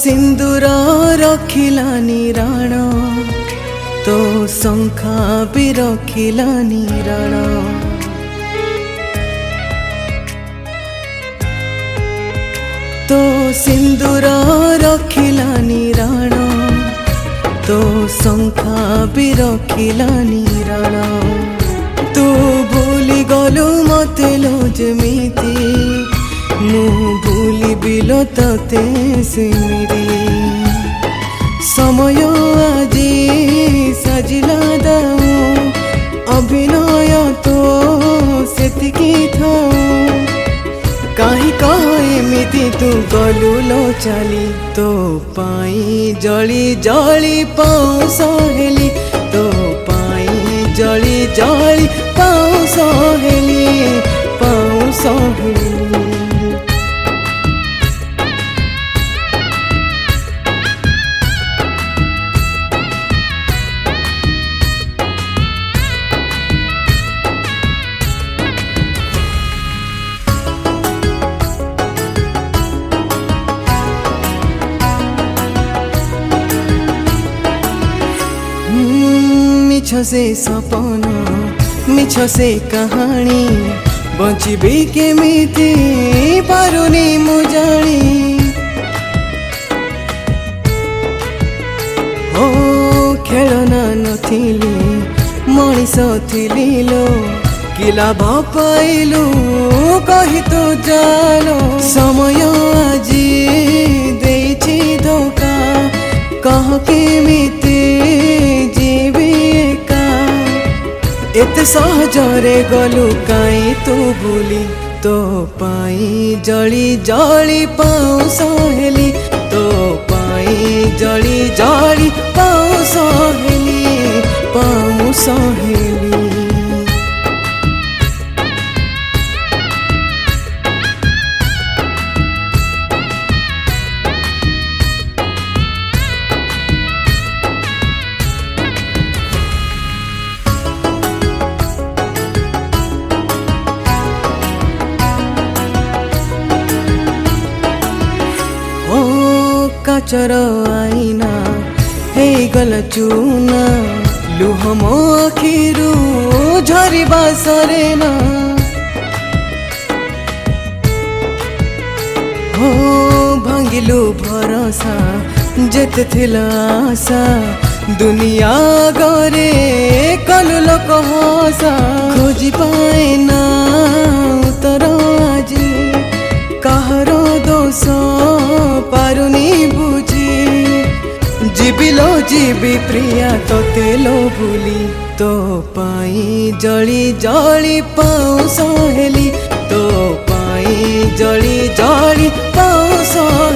सिंदूर रखिलानी राण तो शंखा भी रखिलानी राण तो सिंदूर रखिलानी राण तो शंखा भी रखिलानी राण तू भूली गलु मते लो जेमिति मु भूली बिलो तते सिमिरी समय आजी सजिला दाऊ अभिनय तो सेतिकी थाऊ कहीं कह एमिति तू गलु लो चली तो पाई जली जली पाऊँ सहेली तो पाई जली जली पाऊँ सहेली पाऊँ सहेली मिछ से सपना मिछ से कहानी बचिबी केमिति पारुनी मु जानी हो खेलना नथिली मनीष थिली लो कि लाभ पाइलु कही तो जानो समय आजी देछि धोखा कह केमिति एते सहजरे गलु काई तू भूली तो पाई जली जली पाऊँ सहेली तो पाई जली जली पाऊँ सहेली पाऊँ सहेली काचर आईना हे गल चूना लुह मो आखिरू झरिबा सरेना हो भांगिलु भरोसा जेते थिला आशा दुनिया गरे कलु लोक हसा खोजी पाए ना उतर आजी कहर दोष पारुनी बुझी जीवी लो जीवी प्रिया तोते लो भूली तो पाई जली जली पाऊँ सहेली तो पाई जली जली पाऊँ